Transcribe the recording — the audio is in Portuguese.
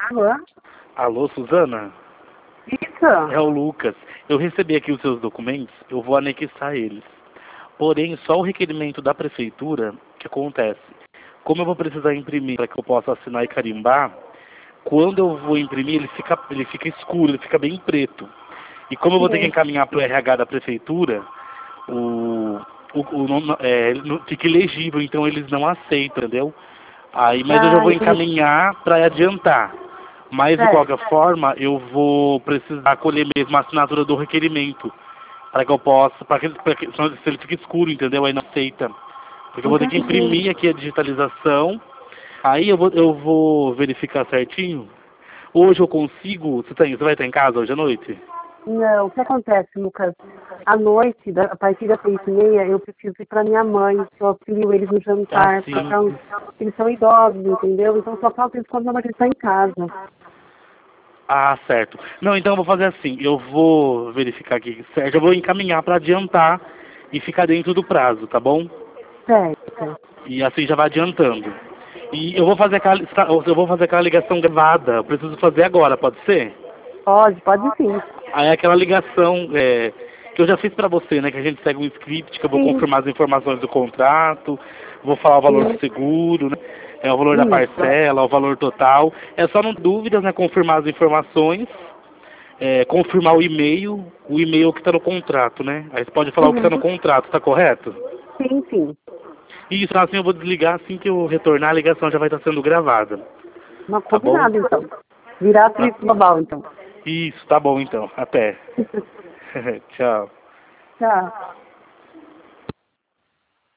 Alô? Alô, Suzana? Isso. É o Lucas. Eu recebi aqui os seus documentos, eu vou anexar eles. Porém, só o requerimento da prefeitura que acontece. Como eu vou precisar imprimir para que eu possa assinar e carimbar, quando eu vou imprimir ele fica escuro, ele fica bem preto. E como eu vou ter que Sim. encaminhar para o RH da prefeitura, o nome, ele não fica ilegível, então eles não aceitam, entendeu? Aí, mas eu já vou Entendi. encaminhar para adiantar. Mas, de qualquer Certo. forma, eu vou precisar colher mesmo a assinatura do requerimento. Para que eu possa, senão se ele fica escuro, entendeu? Aí não aceita. Porque eu vou ter que Entendi. imprimir aqui a digitalização. Aí eu vou verificar certinho. Hoje eu consigo. Você vai estar em casa hoje à noite? Não, o que acontece, Lucas? À noite, a partir das 6h30, eu preciso ir para minha mãe, que eu auxilio eles no Ah, jantar, sim. eles são idosos, entendeu? Então só falta eles quando eles estão em casa. Ah, certo. Não, então eu vou fazer assim. Eu vou verificar aqui, certo? Eu vou encaminhar para adiantar e ficar dentro do prazo, tá bom? Certo. E assim já vai adiantando. E eu vou fazer aquela ligação gravada. Eu preciso fazer agora, pode ser? Pode sim. Aí é aquela ligação que eu já fiz pra você, né? Que a gente segue um script, que eu vou Sim, confirmar as informações do contrato, vou falar o valor do sim. seguro, né? O valor da Isso. parcela, o valor total. É só não dúvidas, né? Confirmar as informações, confirmar o e-mail que está no contrato, né? Aí você pode falar o que está no Uhum. contrato, tá correto? Sim, sim. Isso, assim eu vou desligar, assim que eu retornar a ligação já vai estar sendo gravada, Mas tá bom? combinado, então. Virar atriz global, então. Isso, tá bom então. Até. Tchau. Tchau.